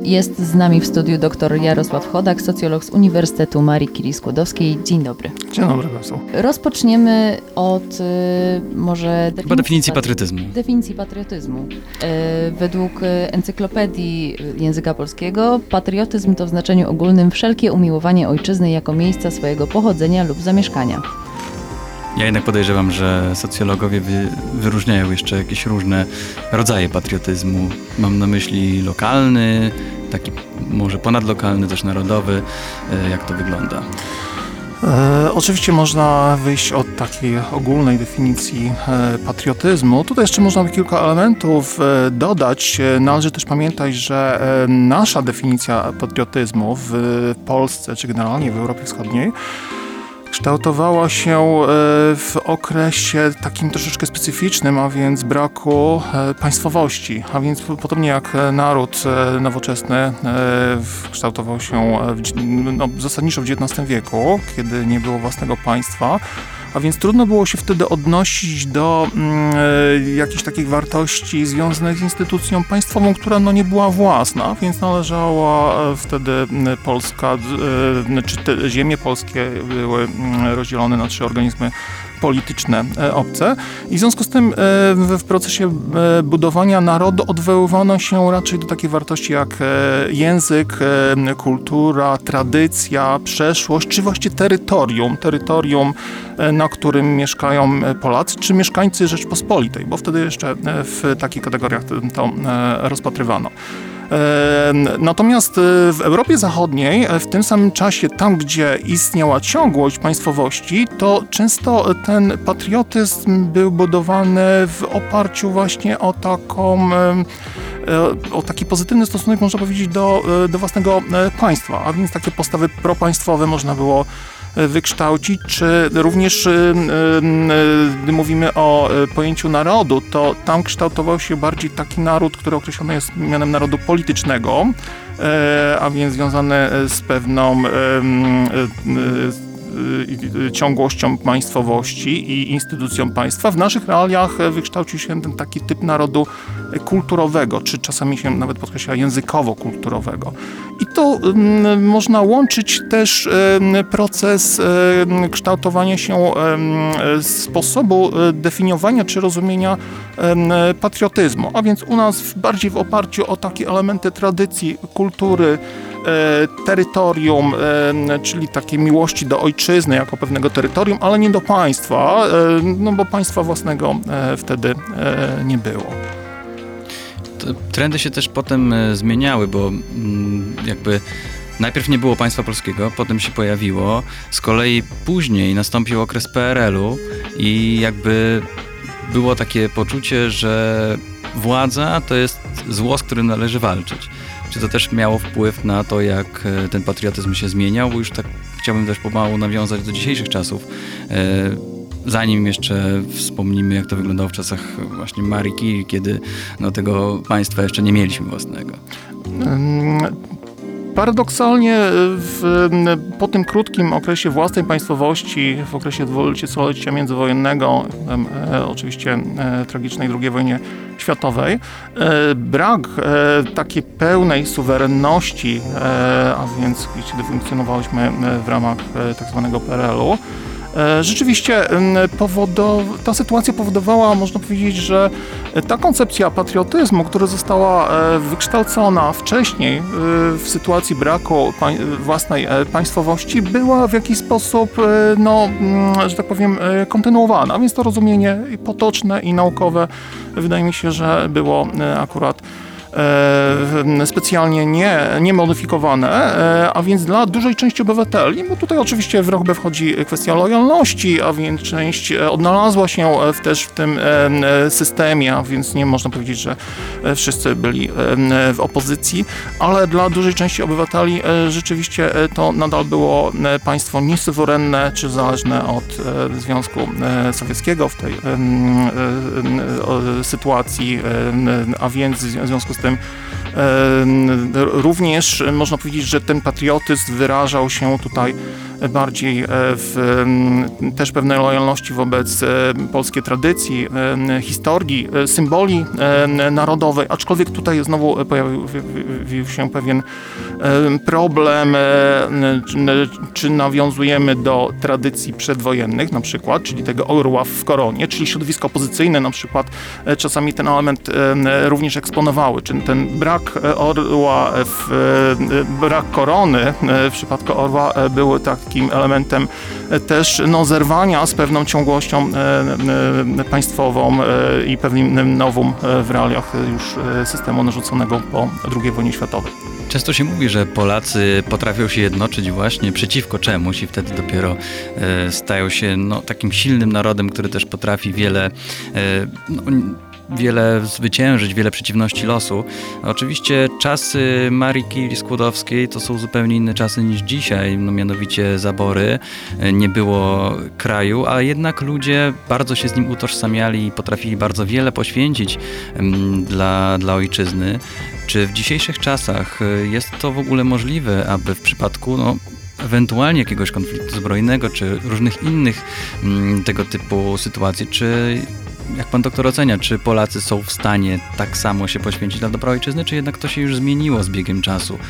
Jest z nami w studiu dr Jarosław Chodak, socjolog z Uniwersytetu Marii Curie-Skłodowskiej. Dzień dobry. Dzień dobry Państwu. Rozpoczniemy od może definicji patriotyzmu. Definicji patriotyzmu. Według Encyklopedii Języka Polskiego patriotyzm to w znaczeniu ogólnym wszelkie umiłowanie ojczyzny jako miejsca swojego pochodzenia lub zamieszkania. Ja jednak podejrzewam, że socjologowie wyróżniają jeszcze jakieś różne rodzaje patriotyzmu. Mam na myśli lokalny, taki może ponadlokalny, też narodowy. Jak to wygląda? Oczywiście można wyjść od takiej ogólnej definicji patriotyzmu. Tutaj jeszcze można by kilka elementów dodać. Należy też pamiętać, że nasza definicja patriotyzmu w Polsce, czy generalnie w Europie Wschodniej, kształtowała się w okresie takim troszeczkę specyficznym, a więc braku państwowości. A więc podobnie jak naród nowoczesny kształtował się zasadniczo w XIX wieku, kiedy nie było własnego państwa. A więc trudno było się wtedy odnosić do jakichś takich wartości związanych z instytucją państwową, która nie była własna, więc należała wtedy Polska, czy te ziemie polskie były rozdzielone na 3 organizmy polityczne obce i w związku z tym w procesie budowania narodu odwoływano się raczej do takich wartości jak język, kultura, tradycja, przeszłość, czy właśnie terytorium, na którym mieszkają Polacy, czy mieszkańcy Rzeczpospolitej, bo wtedy jeszcze w takich kategoriach to rozpatrywano. Natomiast w Europie Zachodniej w tym samym czasie, tam gdzie istniała ciągłość państwowości, to często ten patriotyzm był budowany w oparciu właśnie o taki pozytywny stosunek, można powiedzieć, do własnego państwa, a więc takie postawy propaństwowe można było wykształcić, czy również gdy mówimy o pojęciu narodu, to tam kształtował się bardziej taki naród, który określony jest mianem narodu politycznego, a więc związany z pewną ciągłością państwowości i instytucją państwa. W naszych realiach wykształcił się ten taki typ narodu kulturowego, czy czasami się nawet podkreśla językowo-kulturowego. I to można łączyć też proces kształtowania się sposobu definiowania czy rozumienia patriotyzmu, a więc u nas bardziej w oparciu o takie elementy tradycji, kultury, terytorium, czyli takiej miłości do ojczyzny jako pewnego terytorium, ale nie do państwa, bo państwa własnego wtedy nie było. Trendy się też potem zmieniały, bo jakby najpierw nie było państwa polskiego, potem się pojawiło. Z kolei później nastąpił okres PRL-u i jakby było takie poczucie, że władza to jest zło, z którym należy walczyć. Czy to też miało wpływ na to, jak ten patriotyzm się zmieniał? Bo już tak chciałbym też pomału nawiązać do dzisiejszych czasów. Zanim jeszcze wspomnimy, jak to wyglądało w czasach właśnie Marii Curie, kiedy tego państwa jeszcze nie mieliśmy własnego. Paradoksalnie po tym krótkim okresie własnej państwowości, w okresie dwudziestolecia międzywojennego, oczywiście tragicznej II wojnie światowej, brak takiej pełnej suwerenności, a więc kiedy funkcjonowałyśmy w ramach tak zwanego PRL-u, rzeczywiście ta sytuacja powodowała, można powiedzieć, że ta koncepcja patriotyzmu, która została wykształcona wcześniej w sytuacji braku własnej państwowości, była w jakiś sposób, że tak powiem, kontynuowana. A więc to rozumienie potoczne i naukowe wydaje mi się, że było akurat specjalnie nie modyfikowane, a więc dla dużej części obywateli, bo tutaj oczywiście w rachubę wchodzi kwestia lojalności, a więc część odnalazła się też w tym systemie, a więc nie można powiedzieć, że wszyscy byli w opozycji, ale dla dużej części obywateli rzeczywiście to nadal było państwo niesuwerenne czy zależne od Związku Sowieckiego w tej sytuacji, a więc w związku z tym również można powiedzieć, że ten patriotyzm wyrażał się tutaj bardziej też pewnej lojalności wobec polskiej tradycji, historii, symboli narodowej, aczkolwiek tutaj znowu pojawił się pewien problem, czy nawiązujemy do tradycji przedwojennych na przykład, czyli tego orła w koronie, czyli środowiska opozycyjne na przykład czasami ten element również eksponowały, czy ten brak orła, brak korony w przypadku orła był takim elementem też zerwania z pewną ciągłością państwową i pewnym nowum w realiach już systemu narzuconego po II wojnie światowej. Często się mówi, że Polacy potrafią się jednoczyć właśnie przeciwko czemuś i wtedy dopiero stają się takim silnym narodem, który też potrafi wiele zwyciężyć, wiele przeciwności losu. Oczywiście czasy Marii Curie-Skłodowskiej to są zupełnie inne czasy niż dzisiaj, mianowicie zabory, nie było kraju, a jednak ludzie bardzo się z nim utożsamiali i potrafili bardzo wiele poświęcić dla ojczyzny. Czy w dzisiejszych czasach jest to w ogóle możliwe, aby w przypadku ewentualnie jakiegoś konfliktu zbrojnego, czy różnych innych tego typu sytuacji, czy jak pan doktor ocenia, czy Polacy są w stanie tak samo się poświęcić dla dobra ojczyzny, czy jednak to się już zmieniło z biegiem czasu?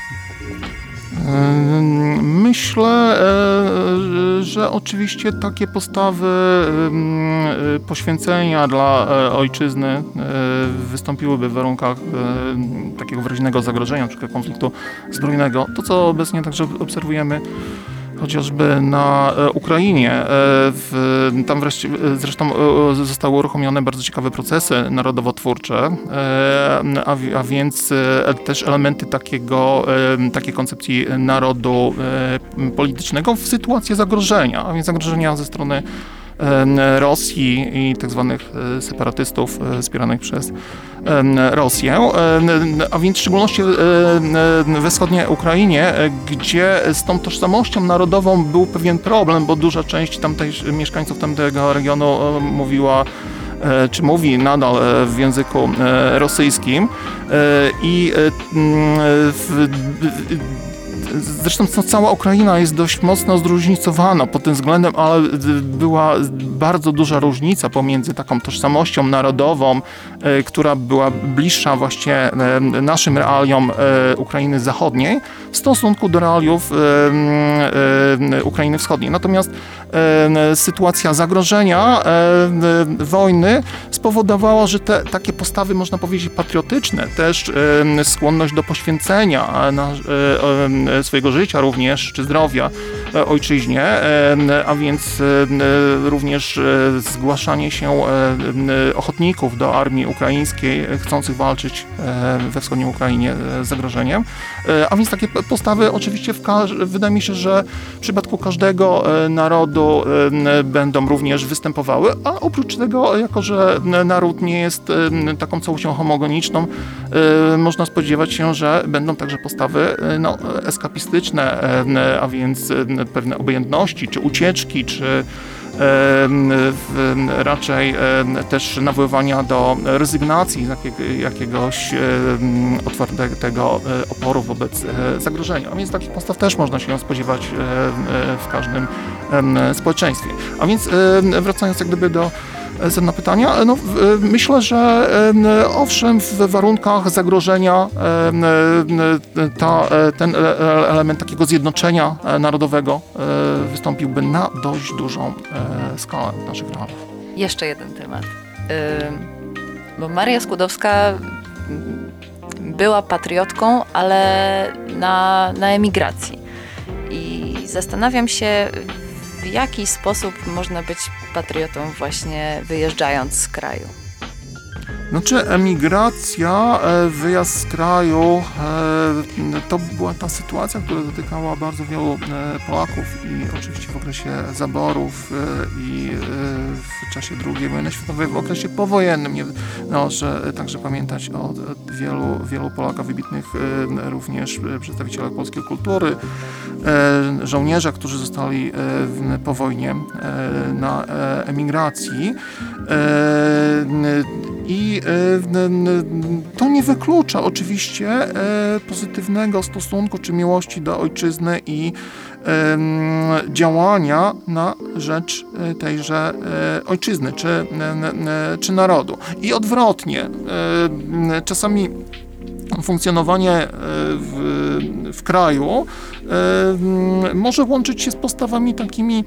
Myślę, że oczywiście takie postawy poświęcenia dla ojczyzny wystąpiłyby w warunkach takiego wyraźnego zagrożenia, np. konfliktu zbrojnego. To, co obecnie także obserwujemy chociażby na Ukrainie. Tam wreszcie zresztą zostały uruchomione bardzo ciekawe procesy narodowo-twórcze, a więc też elementy takiej koncepcji narodu politycznego w sytuacji zagrożenia, a więc zagrożenia ze strony Rosji i tak zwanych separatystów wspieranych przez Rosję, a więc w szczególności we wschodniej Ukrainie, gdzie z tą tożsamością narodową był pewien problem, bo duża część mieszkańców tamtego regionu mówiła czy mówi nadal w języku rosyjskim i zresztą cała Ukraina jest dość mocno zróżnicowana pod tym względem, ale była bardzo duża różnica pomiędzy taką tożsamością narodową, która była bliższa właśnie naszym realiom Ukrainy Zachodniej w stosunku do realiów Ukrainy Wschodniej. Natomiast sytuacja zagrożenia, wojny spowodowała, że takie postawy, można powiedzieć, patriotyczne, też skłonność do poświęcenia swojego życia również, czy zdrowia ojczyźnie, a więc również zgłaszanie się ochotników do armii ukraińskiej chcących walczyć we wschodniej Ukrainie z zagrożeniem. A więc takie postawy oczywiście wydaje mi się, że w przypadku każdego narodu będą również występowały, a oprócz tego, jako że naród nie jest taką całością homogeniczną, można spodziewać się, że będą także postawy eskapistyczne, a więc pewne obojętności, czy ucieczki, czy raczej też nawoływania do rezygnacji z jakiegoś otwartego oporu wobec zagrożenia. A więc takich postaw też można się spodziewać w każdym społeczeństwie. A więc wracając jak gdyby do sedna pytania, myślę, że owszem, w warunkach zagrożenia ten element takiego zjednoczenia narodowego wystąpiłby na dość dużą skalę w naszych realiach. Jeszcze jeden temat. Bo Maria Skłodowska była patriotką, ale na emigracji. I zastanawiam się, w jaki sposób można być patriotą właśnie wyjeżdżając z kraju? Znaczy emigracja, wyjazd z kraju, to była ta sytuacja, która dotykała bardzo wielu Polaków i oczywiście w okresie zaborów i w czasie II wojny światowej, w okresie powojennym. Należy także pamiętać o wielu Polakach wybitnych, również przedstawicielach polskiej kultury, żołnierzach, którzy zostali po wojnie na emigracji. I to nie wyklucza oczywiście pozytywnego stosunku czy miłości do ojczyzny i działania na rzecz tejże ojczyzny czy narodu. I odwrotnie, czasami funkcjonowanie w kraju może łączyć się z postawami takimi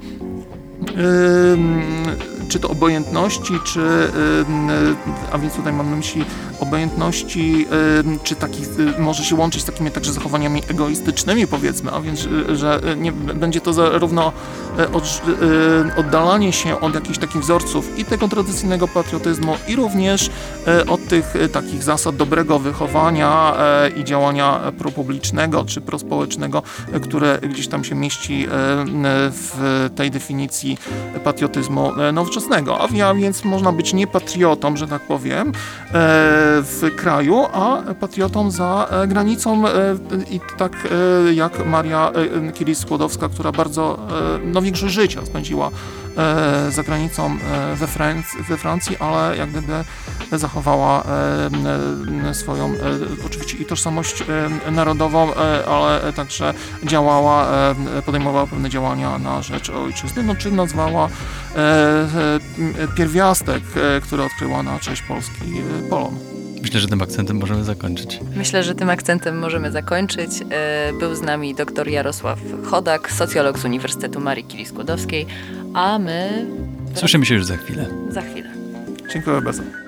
czy to obojętności, a więc tutaj mam na myśli obojętności, czy takich, może się łączyć z takimi także zachowaniami egoistycznymi, powiedzmy, a więc, że nie, będzie to zarówno oddalanie się od jakichś takich wzorców i tego tradycyjnego patriotyzmu, i również od tych takich zasad dobrego wychowania i działania propublicznego czy prospołecznego, które gdzieś tam się mieści w tej definicji patriotyzmu nowoczesnego. A więc można być nie patriotą, że tak powiem, w kraju, a patriotą za granicą i tak jak Maria Curie-Skłodowska, która bardzo większość życia spędziła za granicą we Francji, ale jak gdyby zachowała swoją oczywiście i tożsamość narodową, ale także działała, podejmowała pewne działania na rzecz ojczyzny, no, czy nazwała pierwiastek, który odkryła na cześć Polski, Polon. Myślę, że tym akcentem możemy zakończyć. Myślę, że tym akcentem możemy zakończyć. Był z nami dr Jarosław Chodak, socjolog z Uniwersytetu Marii Curie-Skłodowskiej, a my... Słyszymy się już za chwilę. Za chwilę. Dziękuję bardzo.